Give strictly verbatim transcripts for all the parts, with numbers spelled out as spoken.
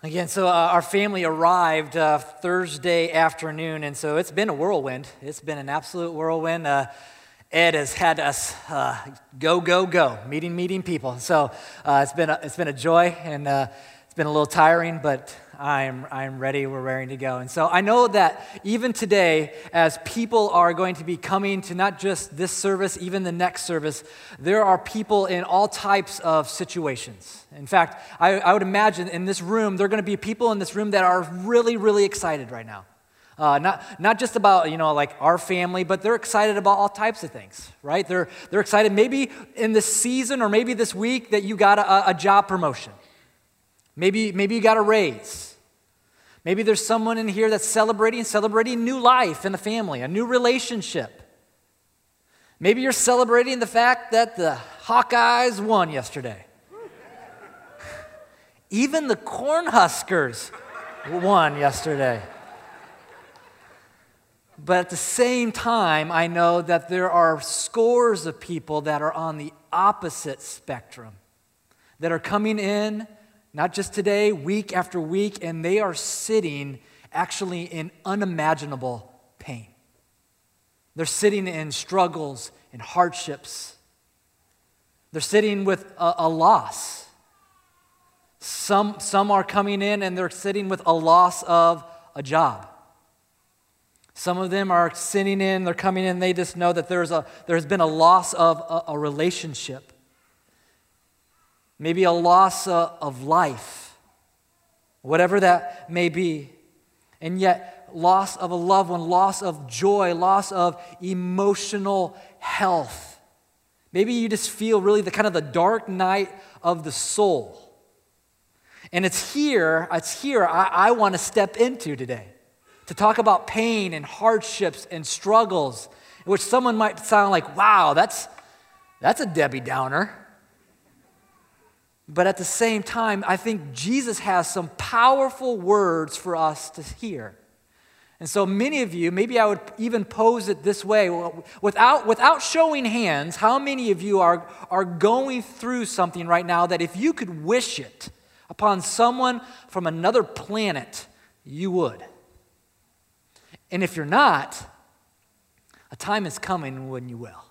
Again, so uh, our family arrived uh, Thursday afternoon, and so it's been a whirlwind. It's been an absolute whirlwind. Uh, Ed has had us uh, go, go, go, meeting, meeting people. So uh, it's been a, it's been a joy, and uh, it's been a little tiring, but I'm I'm ready. We're raring to go. And so I know that even today, as people are going to be coming to not just this service, even the next service, there are people in all types of situations. In fact, I, I would imagine in this room, there are going to be people in this room that are really, really excited right now. Uh, not not just about, you know, like our family, but they're excited about all types of things, right? They're they're excited maybe in this season or maybe this week that you got a, a job promotion. Maybe maybe you got a raise. Maybe there's someone in here that's celebrating, celebrating new life in the family, a new relationship. Maybe you're celebrating the fact that the Hawkeyes won yesterday. Even the Cornhuskers won yesterday. But at the same time, I know that there are scores of people that are on the opposite spectrum, that are coming in, not just today, week after week, and they are sitting actually in unimaginable pain. They're sitting in struggles and hardships. They're sitting with a, a loss. Some, some are coming in and they're sitting with a loss of a job. Some of them are sitting in, they're coming in, they just know that there's a, there's been a loss of a, a relationship. Maybe a loss uh, of life, whatever that may be. And yet, loss of a loved one, loss of joy, loss of emotional health. Maybe you just feel really the kind of the dark night of the soul. And it's here, it's here I, I want to step into today, to talk about pain and hardships and struggles, which someone might sound like, wow, that's, that's a Debbie Downer. But at the same time, I think Jesus has some powerful words for us to hear. And so many of you, maybe I would even pose it this way, without, without showing hands, how many of you are, are going through something right now that if you could wish it upon someone from another planet, you would? And if you're not, a time is coming when you will.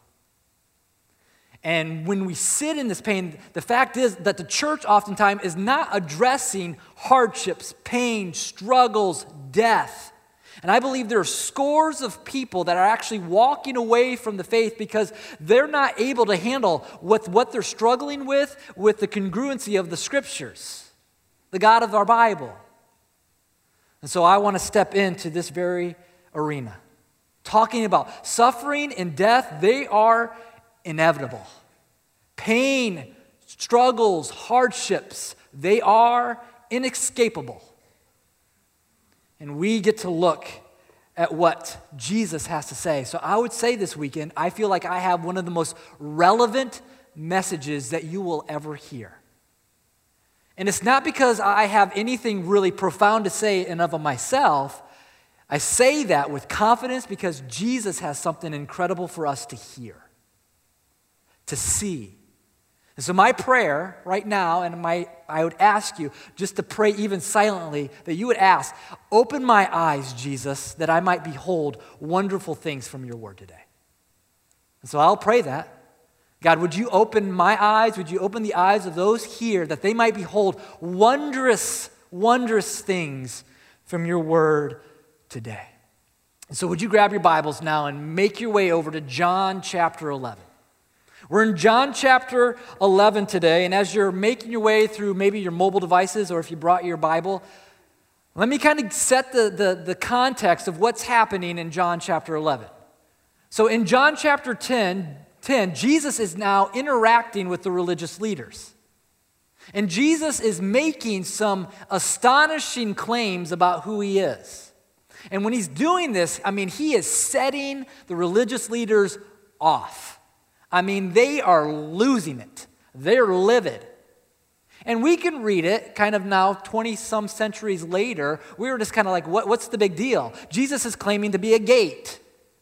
And when we sit in this pain, the fact is that the church oftentimes is not addressing hardships, pain, struggles, death. And I believe there are scores of people that are actually walking away from the faith because they're not able to handle what, what they're struggling with, with the congruency of the scriptures, the God of our Bible. And so I want to step into this very arena, talking about suffering and death. They are inevitable. Pain, struggles, hardships, they are inescapable. And we get to look at what Jesus has to say. So I would say this weekend, I feel like I have one of the most relevant messages that you will ever hear. And it's not because I have anything really profound to say in of myself. I say that with confidence because Jesus has something incredible for us to hear, to see. And so my prayer right now, and my I would ask you just to pray even silently, that you would ask, open my eyes, Jesus, that I might behold wonderful things from your word today. And so I'll pray that. God, would you open my eyes? Would you open the eyes of those here that they might behold wondrous, wondrous things from your word today? And so would you grab your Bibles now and make your way over to John chapter eleven. We're in John chapter eleven today, and as you're making your way through maybe your mobile devices or if you brought your Bible, let me kind of set the, the, the context of what's happening in John chapter eleven. So in John chapter ten, ten, Jesus is now interacting with the religious leaders. And Jesus is making some astonishing claims about who he is. And when he's doing this, I mean, he is setting the religious leaders off. I mean, they are losing it. They're livid. And we can read it kind of now twenty-some centuries later. We were just kind of like, what, what's the big deal? Jesus is claiming to be a gate.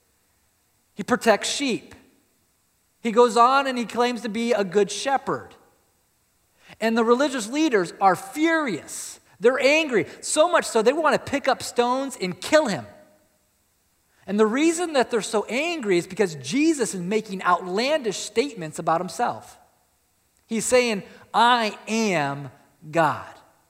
He protects sheep. He goes on and he claims to be a good shepherd. And the religious leaders are furious. They're angry, so much so they want to pick up stones and kill him. And the reason that they're so angry is because Jesus is making outlandish statements about himself. He's saying, I am God.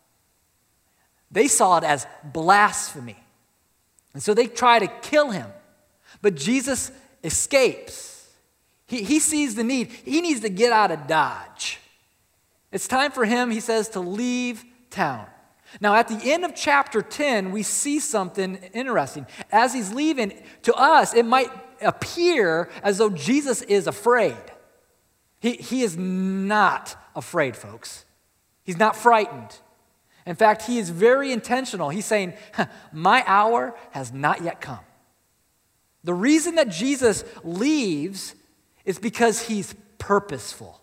They saw it as blasphemy. And so they try to kill him. But Jesus escapes. He, he sees the need. He needs to get out of Dodge. It's time for him, he says, to leave town. Now, at the end of chapter ten, we see something interesting. As he's leaving, to us, it might appear as though Jesus is afraid. He, he is not afraid, folks. He's not frightened. In fact, he is very intentional. He's saying, my hour has not yet come. The reason that Jesus leaves is because he's purposeful.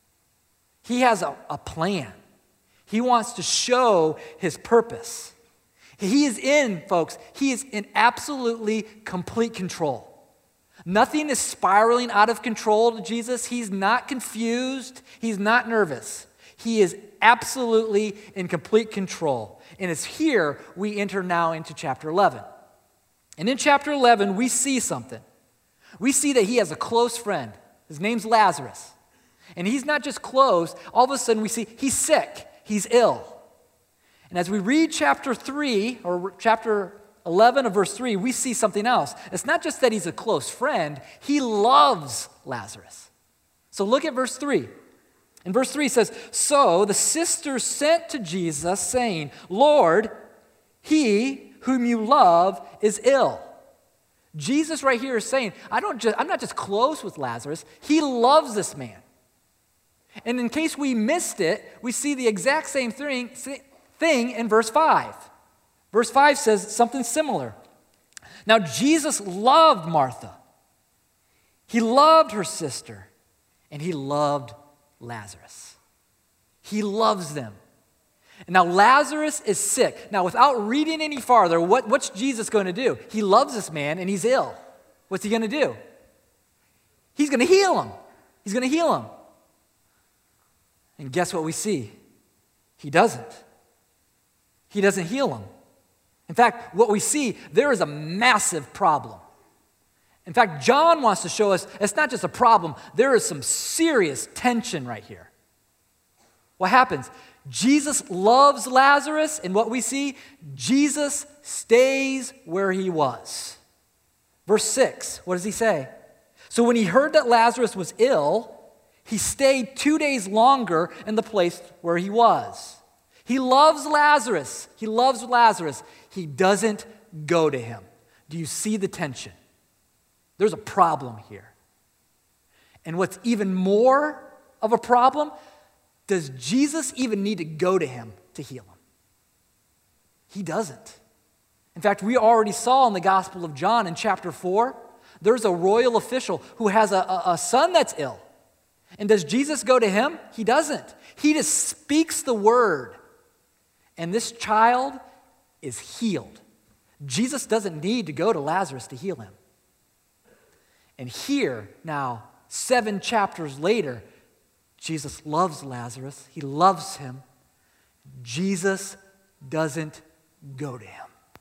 He has a, a plan. He wants to show his purpose. He is in, folks, he is in absolutely complete control. Nothing is spiraling out of control to Jesus. He's not confused. He's not nervous. He is absolutely in complete control. And it's here we enter now into chapter eleven. And in chapter eleven, we see something. We see that he has a close friend. His name's Lazarus. And he's not just close. All of a sudden we see he's sick. He's ill. And as we read chapter three, or chapter eleven of verse three, we see something else. It's not just that he's a close friend, he loves Lazarus. So look at verse three. In verse three it says, so the sisters sent to Jesus, saying, Lord, he whom you love is ill. Jesus right here is saying, I don't just, I'm not just close with Lazarus, he loves this man. And in case we missed it, we see the exact same thing, thing in verse five. Verse five says something similar. Now, Jesus loved Martha. He loved her sister, and he loved Lazarus. He loves them. And now, Lazarus is sick. Now, without reading any farther, what, what's Jesus going to do? He loves this man, and he's ill. What's he going to do? He's going to heal him. He's going to heal him. And guess what we see? He doesn't. He doesn't heal him. In fact, what we see, there is a massive problem. In fact, John wants to show us it's not just a problem, there is some serious tension right here. What happens? Jesus loves Lazarus, and what we see, Jesus stays where he was. Verse six, what does he say? So when he heard that Lazarus was ill, he stayed two days longer in the place where he was. He loves Lazarus. He loves Lazarus. He doesn't go to him. Do you see the tension? There's a problem here. And what's even more of a problem, does Jesus even need to go to him to heal him? He doesn't. In fact, we already saw in the Gospel of John in chapter four, there's a royal official who has a, a, a son that's ill. And does Jesus go to him? He doesn't. He just speaks the word. And this child is healed. Jesus doesn't need to go to Lazarus to heal him. And here, now, seven chapters later, Jesus loves Lazarus. He loves him. Jesus doesn't go to him.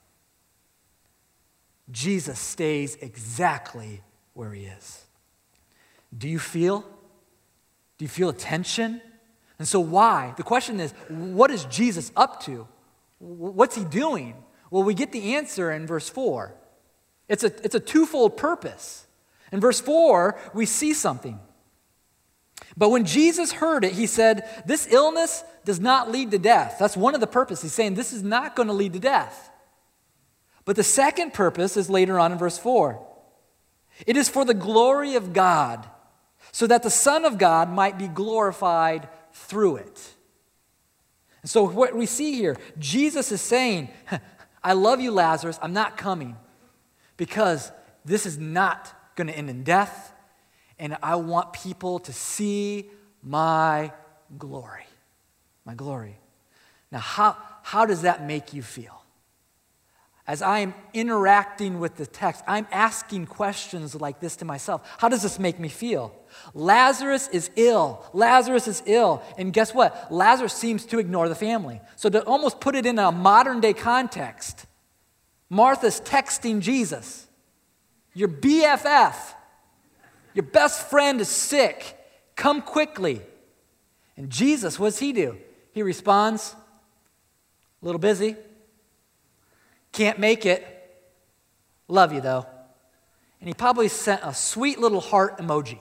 Jesus stays exactly where he is. Do you feel? Do you feel a tension? And so why? The question is, what is Jesus up to? What's he doing? Well, we get the answer in verse four. It's a, it's a twofold purpose. In verse four, we see something. But when Jesus heard it, he said, this illness does not lead to death. That's one of the purposes. He's saying this is not going to lead to death. But the second purpose is later on in verse four. It is for the glory of God, so that the Son of God might be glorified through it. And so what we see here, Jesus is saying, I love you, Lazarus. I'm not coming because this is not going to end in death, and I want people to see my glory. My glory. Now, how, how does that make you feel? as I am interacting with the text, I'm asking questions like this to myself. How does this make me feel? Lazarus is ill. Lazarus is ill. And guess what? Lazarus seems to ignore the family. So to almost put it in a modern day context, Martha's texting Jesus. Your B F F, your best friend is sick. Come quickly. And Jesus, what does he do? He responds, a little busy. Can't make it. Love you though. And he probably sent a sweet little heart emoji.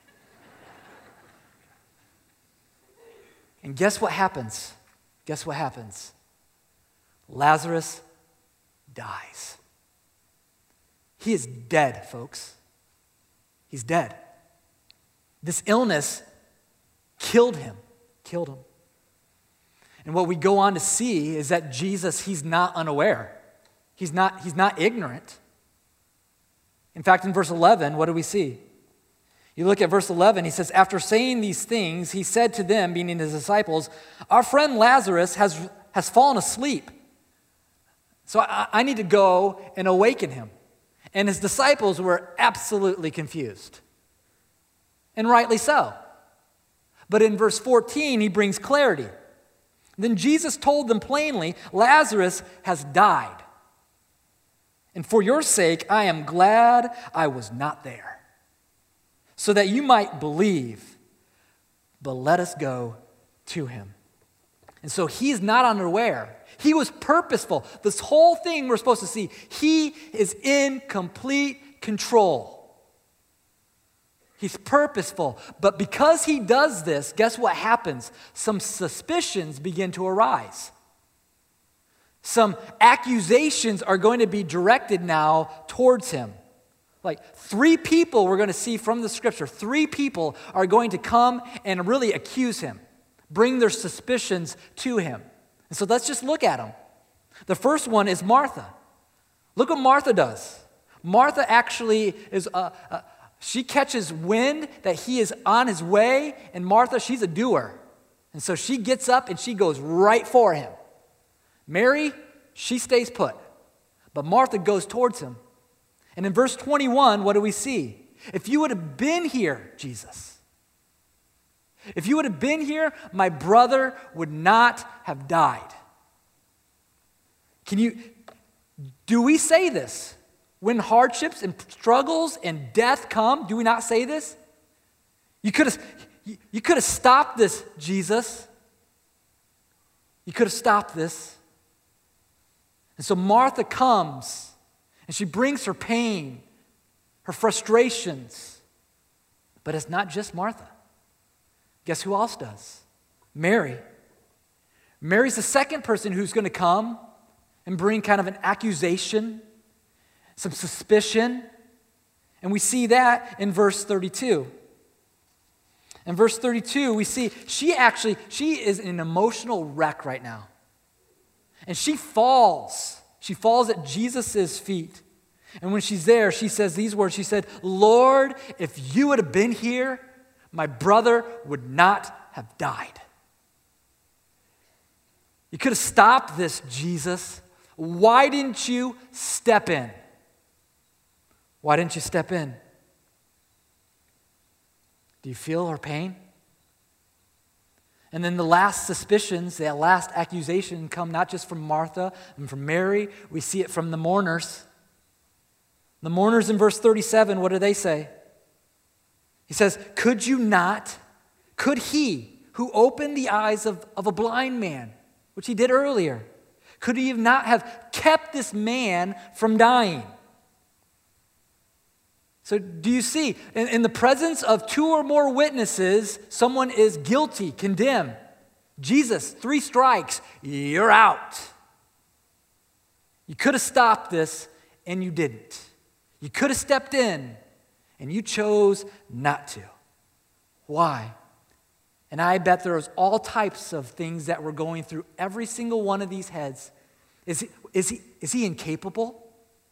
And guess what happens? Guess what happens? Lazarus dies. He is dead, folks. He's dead. This illness killed him, killed him. And what we go on to see is that Jesus, he's not unaware. He's not, he's not ignorant. In fact, in verse eleven, what do we see? You look at verse eleven, he says, after saying these things, he said to them, meaning his disciples, our friend Lazarus has, has fallen asleep. So I, I need to go and awaken him. And his disciples were absolutely confused. And rightly so. But in verse fourteen, he brings clarity. Then Jesus told them plainly, Lazarus has died. And for your sake, I am glad I was not there, so that you might believe. But let us go to him. And so he's not unaware. He was purposeful. This whole thing we're supposed to see, he is in complete control. He's purposeful. But because he does this, guess what happens? Some suspicions begin to arise. Some accusations are going to be directed now towards him. Like three people we're going to see from the scripture, three people are going to come and really accuse him, bring their suspicions to him. And so let's just look at them. The first one is Martha. Look what Martha does. Martha actually is, uh, uh, she catches wind that he is on his way, and Martha, she's a doer. And so she gets up and she goes right for him. Mary, she stays put. But Martha goes towards him. And in verse twenty-one, what do we see? If you would have been here, Jesus, if you would have been here, my brother would not have died. Can you, do we say this? When hardships and struggles and death come, do we not say this? You could have, you could have stopped this, Jesus. You could have stopped this. And so Martha comes, and she brings her pain, her frustrations. But it's not just Martha. Guess who else does? Mary. Mary's the second person who's going to come and bring kind of an accusation, some suspicion. And we see that in verse thirty-two. In verse thirty-two, we see she actually, she is in an emotional wreck right now. And she falls. She falls at Jesus' feet. And when she's there, she says these words. She said, Lord, if you would have been here, my brother would not have died. You could have stopped this, Jesus. Why didn't you step in? Why didn't you step in? Do you feel her pain? And then the last suspicions, that last accusation come not just from Martha and from Mary. We see it from the mourners. The mourners in verse thirty-seven, what do they say? He says, could you not, could he who opened the eyes of, of a blind man, which he did earlier, could he not have kept this man from dying? So do you see, in, in the presence of two or more witnesses, someone is guilty, condemned. Jesus, three strikes, you're out. You could have stopped this, and you didn't. You could have stepped in, and you chose not to. Why? And I bet there was all types of things that were going through every single one of these heads. Is he, is he, is he incapable?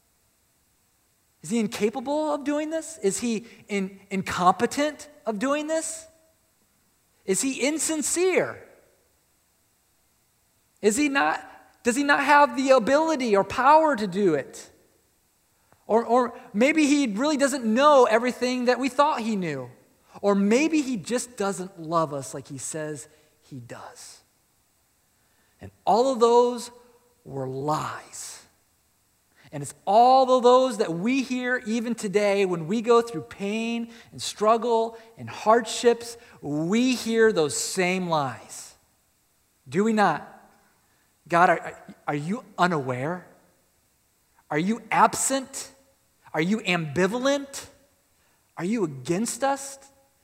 Is he incapable of doing this? Is he in, incompetent of doing this? Is he insincere? Is he not, Does he not have the ability or power to do it? Or, or maybe he really doesn't know everything that we thought he knew. Or maybe he just doesn't love us like he says he does. And all of those were lies. And it's all of those that we hear even today when we go through pain and struggle and hardships. We hear those same lies. Do we not? God, are, are you unaware? Are you absent? Are you ambivalent? Are you against us?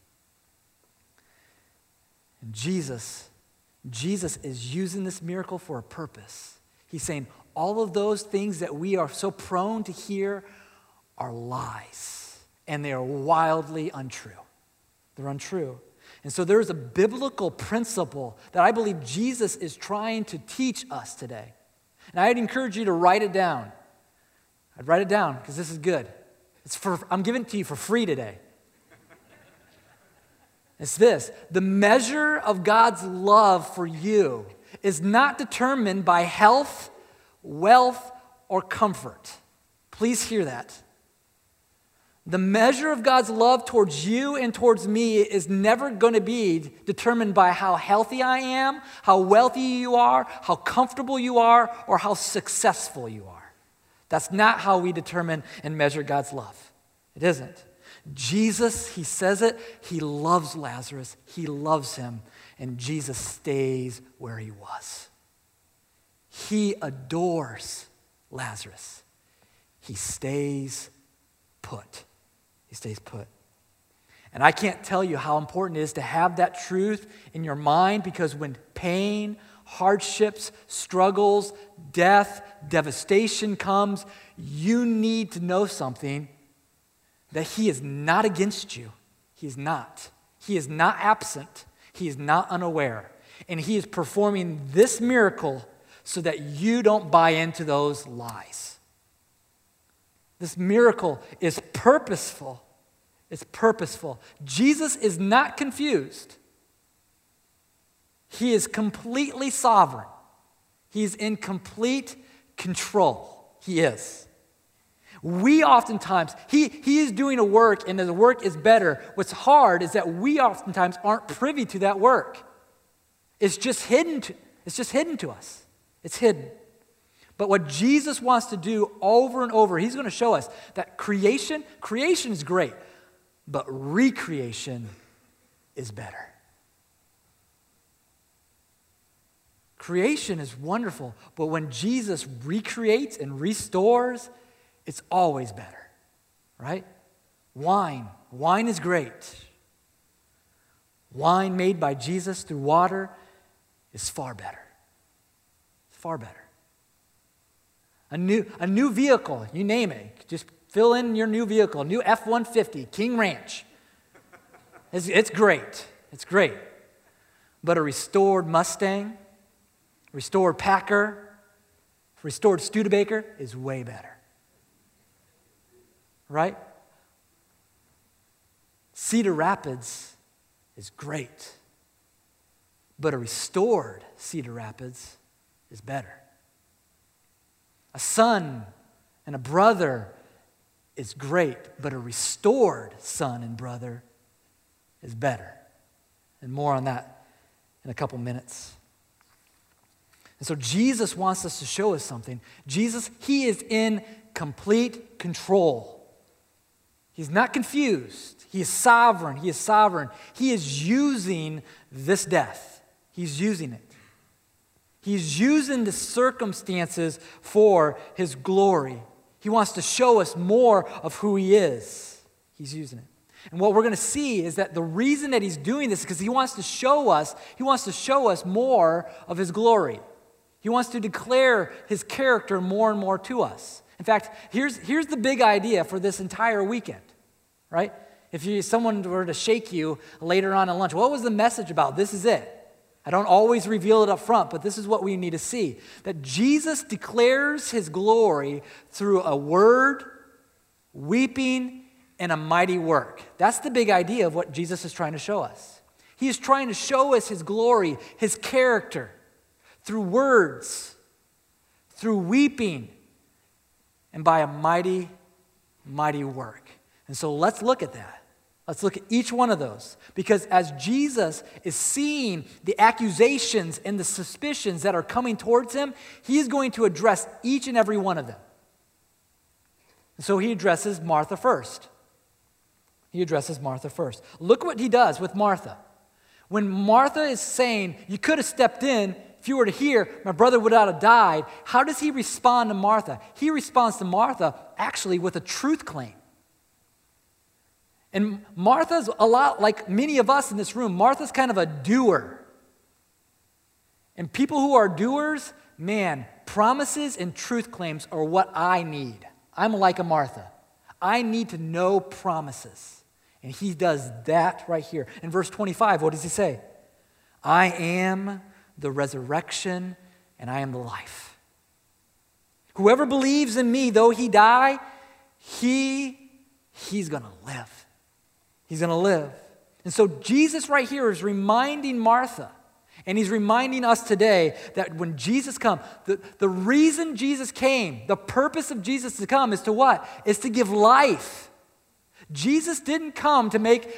And Jesus, Jesus is using this miracle for a purpose. He's saying all of those things that we are so prone to hear are lies, and they are wildly untrue. They're untrue. And so there is a biblical principle that I believe Jesus is trying to teach us today. And I'd encourage you to write it down. I'd write it down because this is good. It's for, I'm giving it to you for free today. It's this: the measure of God's love for you is not determined by health, wealth, or comfort. Please hear that. The measure of God's love towards you and towards me is never going to be determined by how healthy I am, how wealthy you are, how comfortable you are, or how successful you are. That's not how we determine and measure God's love. It isn't. Jesus, he says it, he loves Lazarus, he loves him, and Jesus stays where he was. He adores Lazarus. He stays put. He stays put. And I can't tell you how important it is to have that truth in your mind, because when pain, hardships, struggles, death, devastation comes, you need to know something, that he is not against you. He is not. He is not absent. He is not unaware. And he is performing this miracle so that you don't buy into those lies. This miracle is purposeful. It's purposeful. Jesus is not confused. He is completely sovereign. He's in complete control. He is. We oftentimes, he, he is doing a work, and the work is better. What's hard is that we oftentimes aren't privy to that work. It's just hidden to, it's just hidden to us. It's hidden. But what Jesus wants to do over and over, he's going to show us that creation, creation is great, but recreation is better. Creation is wonderful, but when Jesus recreates and restores, it's always better, right? Wine. Wine is great. Wine made by Jesus through water is far better. It's far better. A new, a new vehicle, you name it. Just fill in your new vehicle. New F one fifty, King Ranch. It's, it's great. It's great. But a restored Mustang, restored Packer, restored Studebaker is way better. Right? Cedar Rapids is great, but a restored Cedar Rapids is better. A son and a brother is great, but a restored son and brother is better. And more on that in a couple minutes. And so Jesus wants us to show us something. Jesus, he is in complete control. He's not confused. He is sovereign. He is sovereign. He is using this death. He's using it. He's using the circumstances for his glory. He wants to show us more of who he is. He's using it. And what we're going to see is that the reason that he's doing this is because he wants to show us, he wants to show us more of his glory. He wants to declare his character more and more to us. In fact, here's, here's the big idea for this entire weekend, right? If you, someone were to shake you later on at lunch, what was the message about? This is it. I don't always reveal it up front, but this is what we need to see. That Jesus declares his glory through a word, weeping, and a mighty work. That's the big idea of what Jesus is trying to show us. He is trying to show us his glory, his character, through words, through weeping, and by a mighty, mighty work. And so let's look at that. Let's look at each one of those. Because as Jesus is seeing the accusations and the suspicions that are coming towards him, he is going to address each and every one of them. And so he addresses Martha first. He addresses Martha first. Look what he does with Martha. When Martha is saying, you could have stepped in, if you were to hear, my brother would not have died, how does he respond to Martha? He responds to Martha actually with a truth claim. And Martha's a lot like many of us in this room. Martha's kind of a doer. And people who are doers, man, promises and truth claims are what I need. I'm like a Martha. I need to know promises. And he does that right here. In verse twenty-five, what does he say? I am the resurrection and I am the life. Whoever believes in me, though he die, he, he's going to live. He's going to live. And so Jesus right here is reminding Martha, and he's reminding us today that when Jesus comes, the, the reason Jesus came, the purpose of Jesus to come is to what? Is to give life. Jesus didn't come to make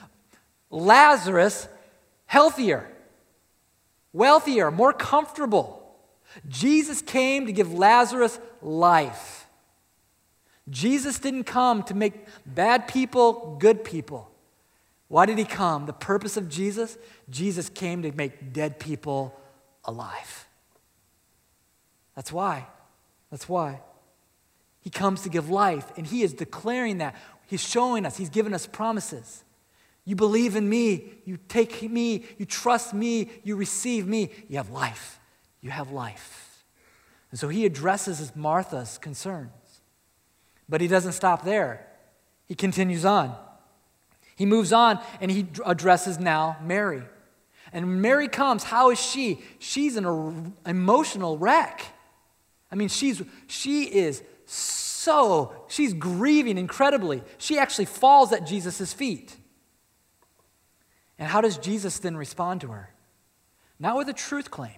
Lazarus healthier, wealthier, more comfortable. Jesus came to give Lazarus life. Jesus didn't come to make bad people good people. Why did he come? The purpose of Jesus? Jesus came to make dead people alive. That's why. That's why. He comes to give life, and he is declaring that. He's showing us. He's given us promises. You believe in me. You take me. You trust me. You receive me. You have life. You have life. And so he addresses Martha's concerns. But he doesn't stop there. He continues on. He moves on and he addresses now Mary. And when Mary comes, how is she? She's an emotional wreck. I mean, she's she is so, she's grieving incredibly. She actually falls at Jesus' feet. And how does Jesus then respond to her? Not with a truth claim.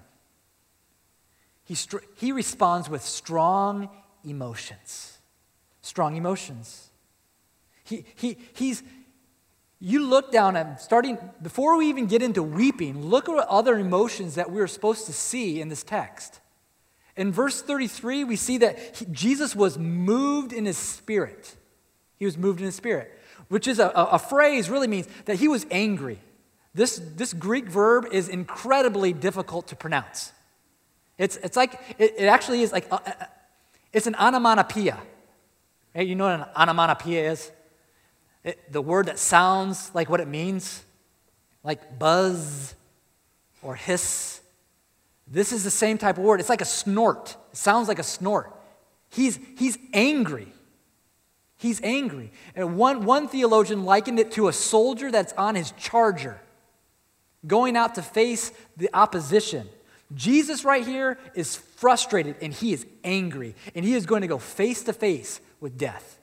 He, he responds with strong emotions. Strong emotions. He, he, he's, you look down at, starting, before we even get into weeping, look at what other emotions that we're supposed to see in this text. In verse thirty-three, we see that he, Jesus was moved in his spirit. He was moved in his spirit, which is a, a, a phrase really means that he was angry. This, this Greek verb is incredibly difficult to pronounce. It's, it's like, it, it actually is like, a, it's an onomatopoeia. Hey, you know what an onomatopoeia is? It, the word that sounds like what it means, like buzz or hiss. This is the same type of word. It's like a snort. It sounds like a snort. He's, he's angry. He's angry. And one, one theologian likened it to a soldier that's on his charger, going out to face the opposition. Jesus right here is frustrated and he is angry, and he is going to go face to face with death.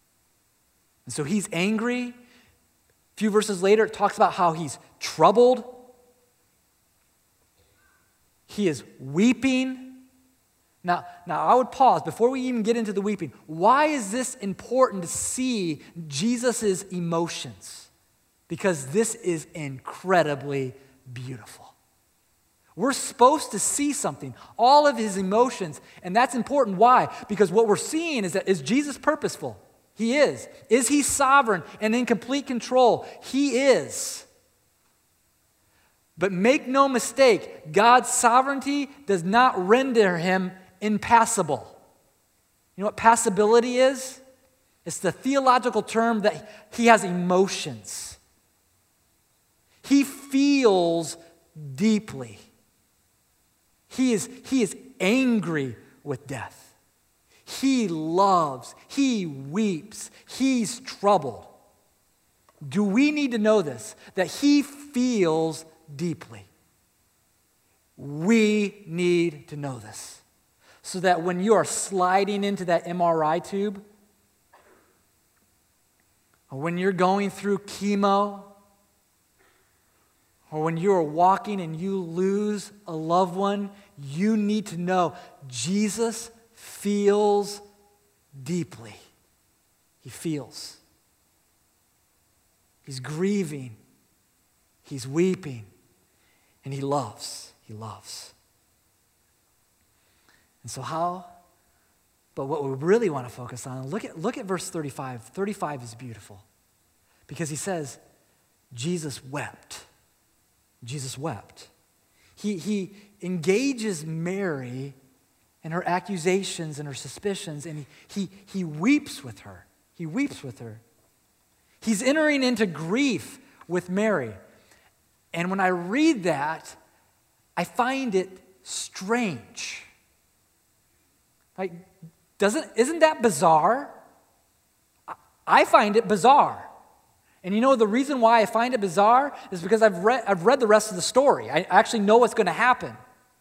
And so he's angry. A few verses later, it talks about how he's troubled. He is weeping. Now, now, I would pause before we even get into the weeping. Why is this important to see Jesus' emotions? Because this is incredibly beautiful. We're supposed to see something, all of his emotions, and that's important. Why? Because what we're seeing is that, is Jesus purposeful? He is. Is he sovereign and in complete control? He is. But make no mistake, God's sovereignty does not render him impassible. You know what passibility is? It's the theological term that he has emotions. He feels deeply. He is, he is angry with death. He loves. He weeps. He's troubled. Do we need to know this? That he feels deeply. We need to know this. So that when you are sliding into that M R I tube, or when you're going through chemo, or when you are walking and you lose a loved one, you need to know Jesus feels deeply. He feels. He's grieving. He's weeping. And he loves. He loves. And so how? But what we really want to focus on, look at, look at verse thirty-five. thirty-five is beautiful because he says, Jesus wept. Jesus wept. He, he engages Mary in her accusations and her suspicions, and he, he, he weeps with her. He weeps with her. He's entering into grief with Mary. And when I read that, I find it strange. Like, doesn't, isn't that bizarre? I find it bizarre. And you know the reason why I find it bizarre is because I've read, I've read the rest of the story. I actually know what's going to happen.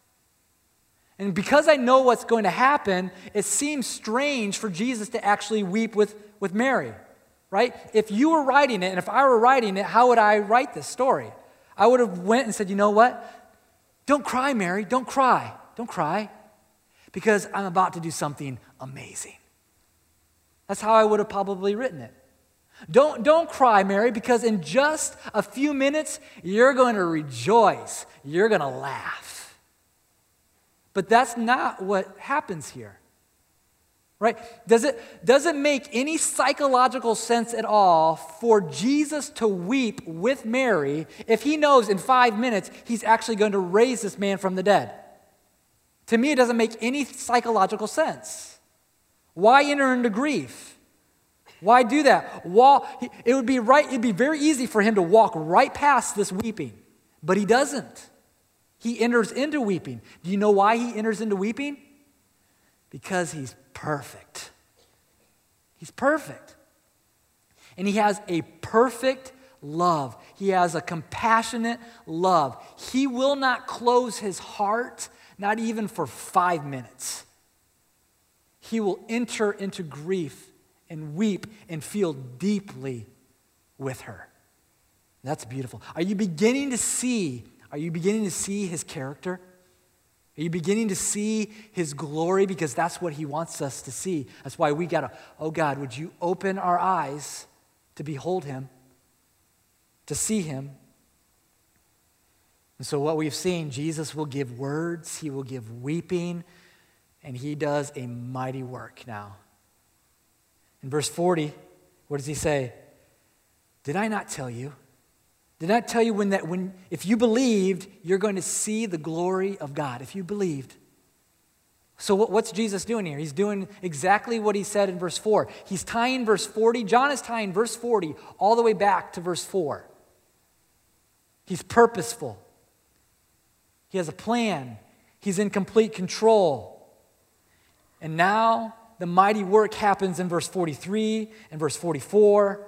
And because I know what's going to happen, it seems strange for Jesus to actually weep with, with Mary, right? If you were writing it, and if I were writing it, how would I write this story? I would have went and said, you know what? Don't cry, Mary. Don't cry. Don't cry. Because I'm about to do something amazing. That's how I would have probably written it. Don't, don't cry, Mary, because in just a few minutes, you're going to rejoice. You're going to laugh. But that's not what happens here. Right? Does it, does it make any psychological sense at all for Jesus to weep with Mary if he knows in five minutes he's actually going to raise this man from the dead? To me, it doesn't make any psychological sense. Why enter into grief? Why do that? Wall, it would be right, it'd be very easy for him to walk right past this weeping, but he doesn't. He enters into weeping. Do you know why he enters into weeping? Because he's perfect. He's perfect. And he has a perfect love. He has a compassionate love. He will not close his heart, not even for five minutes. He will enter into grief and weep and feel deeply with her. That's beautiful. Are you beginning to see, are you beginning to see his character? Are you beginning to see his glory? Because that's what he wants us to see. That's why we got to, oh God, would you open our eyes to behold him, to see him? And so what we've seen, Jesus will give words, he will give weeping, and he does a mighty work now. In verse forty, what does he say? Did I not tell you? Did I not tell you when that when if you believed, you're going to see the glory of God? If you believed. So what, what's Jesus doing here? He's doing exactly what he said in verse four. He's tying verse forty. John is tying verse forty all the way back to verse four. He's purposeful. He has a plan. He's in complete control. And now the mighty work happens in verse forty-three and verse forty-four.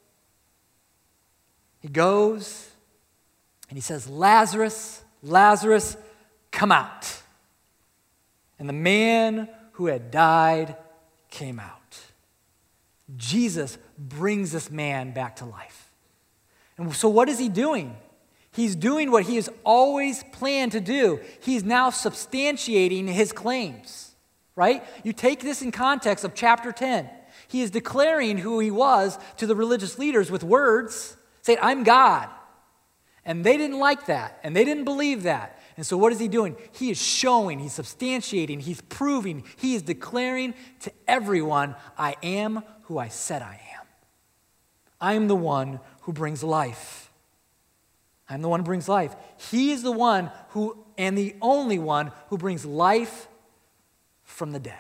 He goes and he says, Lazarus, Lazarus, come out. And the man who had died came out. Jesus brings this man back to life. And so what is he doing? He's doing what he has always planned to do. He's now substantiating his claims. Right? You take this in context of chapter ten. He is declaring who he was to the religious leaders with words, saying, I'm God. And they didn't like that, and they didn't believe that. And so what is he doing? He is showing, he's substantiating, he's proving, he is declaring to everyone, I am who I said I am. I am the one who brings life. I'm the one who brings life. He is the one who, and the only one who brings life from the dead.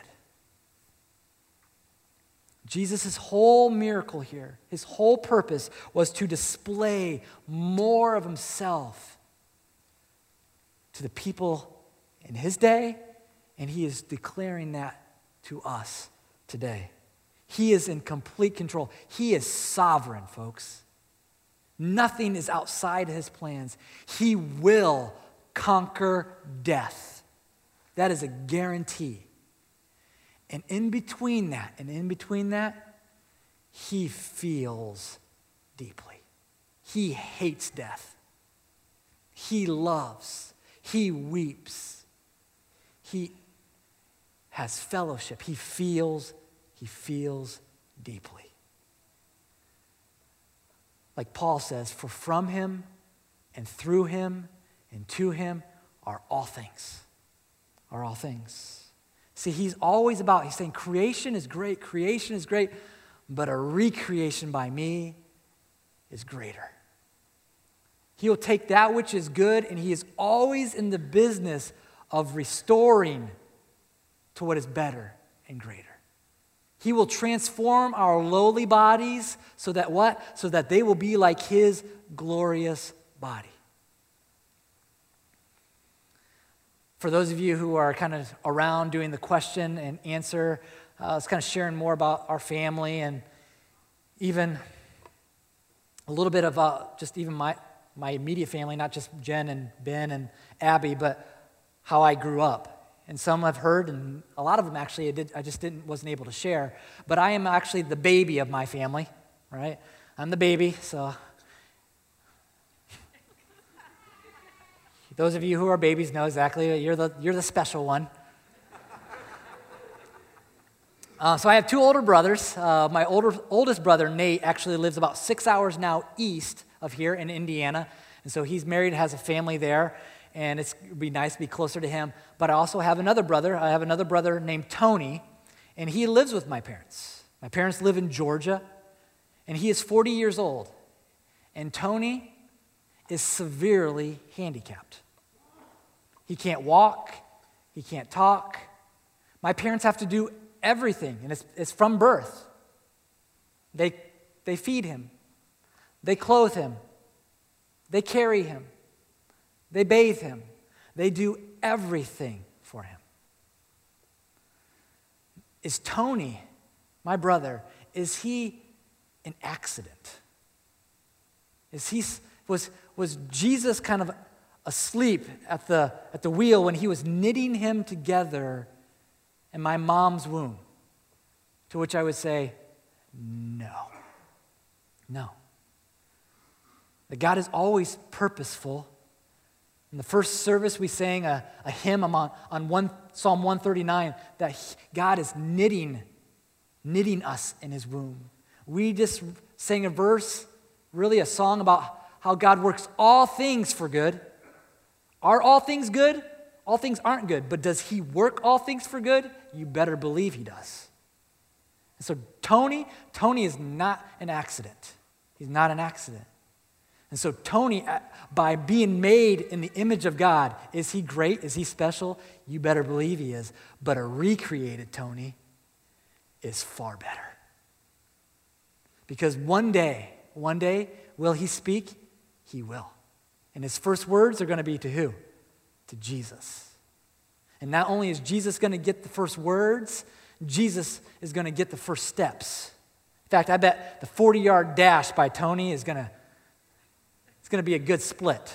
Jesus' whole miracle here, his whole purpose was to display more of himself to the people in his day, and he is declaring that to us today. He is in complete control. He is sovereign, folks. Nothing is outside his plans. He will conquer death. That is a guarantee. And in between that, and in between that, he feels deeply. He hates death. He loves. He weeps. He has fellowship. He feels, he feels deeply. Like Paul says, for from him and through him and to him are all things. Are all things. See, he's always about, he's saying creation is great, creation is great, but a recreation by me is greater. He'll take that which is good, and he is always in the business of restoring to what is better and greater. He will transform our lowly bodies so that what? So that they will be like his glorious body. For those of you who are kind of around doing the question and answer, uh, I was kind of sharing more about our family and even a little bit of uh, just even my, my immediate family, not just Jen and Ben and Abby, but how I grew up. And some I've heard, and a lot of them actually I, did, I just didn't wasn't able to share. But I am actually the baby of my family, right? I'm the baby, so those of you who are babies know exactly you're the you're the special one. Uh, so I have two older brothers. Uh, my older oldest brother Nate actually lives about six hours now east of here in Indiana, and so he's married, has a family there. And it's, it'd be nice to be closer to him. But I also have another brother. I have another brother named Tony, and he lives with my parents. My parents live in Georgia, and he is forty years old. And Tony is severely handicapped. He can't walk. He can't talk. My parents have to do everything, and it's, it's from birth. They, they feed him. They clothe him. They carry him. They bathe him. They do everything for him. Is Tony, my brother, is he an accident? Is he, was, was Jesus kind of asleep at the, at the wheel when he was knitting him together in my mom's womb? To which I would say, no. No. That God is always purposeful. In the first service, we sang a, a hymn on, on one, Psalm one thirty-nine that he, God is knitting, knitting us in his womb. We just sang a verse, really a song about how God works all things for good. Are all things good? All things aren't good. But does he work all things for good? You better believe he does. And so Tony, Tony is not an accident. He's not an accident. And so Tony, by being made in the image of God, is he great? Is he special? You better believe he is. But a recreated Tony is far better. Because one day, one day, will he speak? He will. And his first words are going to be to who? To Jesus. And not only is Jesus going to get the first words, Jesus is going to get the first steps. In fact, I bet the forty-yard dash by Tony is going to It's going to be a good split.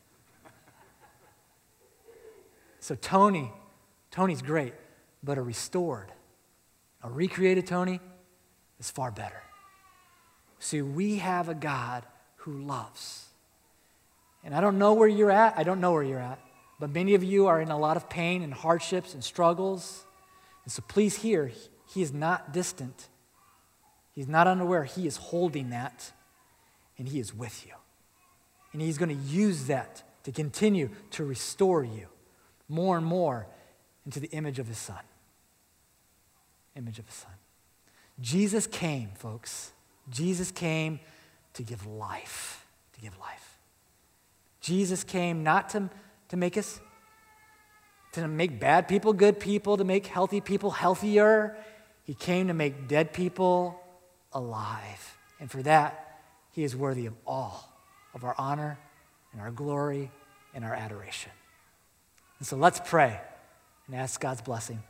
So Tony, Tony's great, but a restored, a recreated Tony is far better. See, we have a God who loves. And I don't know where you're at. I don't know where you're at. But many of you are in a lot of pain and hardships and struggles. And so please hear, he is not distant. He's not unaware. He is holding that, and he is with you. And he's going to use that to continue to restore you more and more into the image of his son. Image of his son. Jesus came, folks. Jesus came to give life. To give life. Jesus came not to, to make us, to make bad people good people, to make healthy people healthier. He came to make dead people alive. And for that, he is worthy of all of our honor and our glory and our adoration. And so let's pray and ask God's blessing.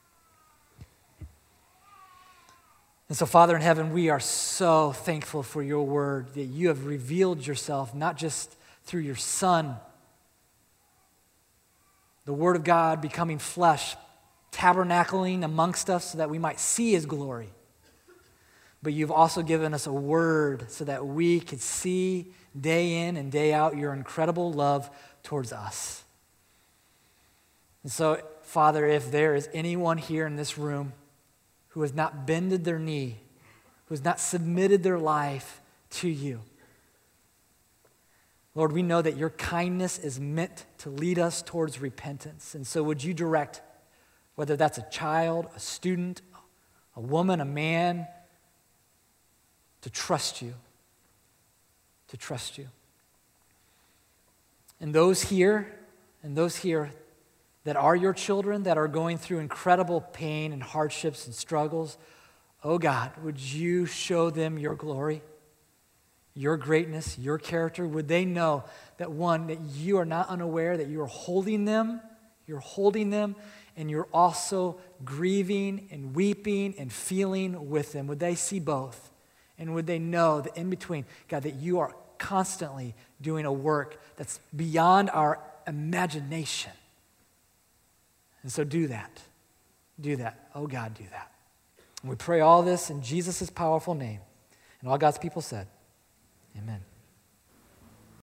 And so, Father in heaven, we are so thankful for your word, that you have revealed yourself not just through your Son, the Word of God becoming flesh, tabernacling amongst us so that we might see his glory, but you've also given us a word so that we could see day in and day out your incredible love towards us. And so, Father, if there is anyone here in this room who has not bended their knee, who has not submitted their life to you, Lord, we know that your kindness is meant to lead us towards repentance. And so would you direct, whether that's a child, a student, a woman, a man, to trust you, to trust you. And those here, and those here that are your children, that are going through incredible pain and hardships and struggles, oh God, would you show them your glory, your greatness, your character? Would they know that, one, that you are not unaware, that you are holding them, you're holding them, and you're also grieving and weeping and feeling with them? Would they see both? And would they know that in between, God, that you are constantly doing a work that's beyond our imagination? And so do that. Do that. Oh God, do that. And we pray all this in Jesus' powerful name. And all God's people said, amen.